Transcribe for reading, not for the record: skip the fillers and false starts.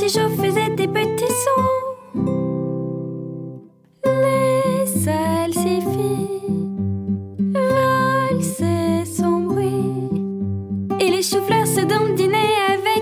petits choux faisaient des petits sauts. Les salsifis valsaient sans bruit, et les choux-fleurs se dandinaient avec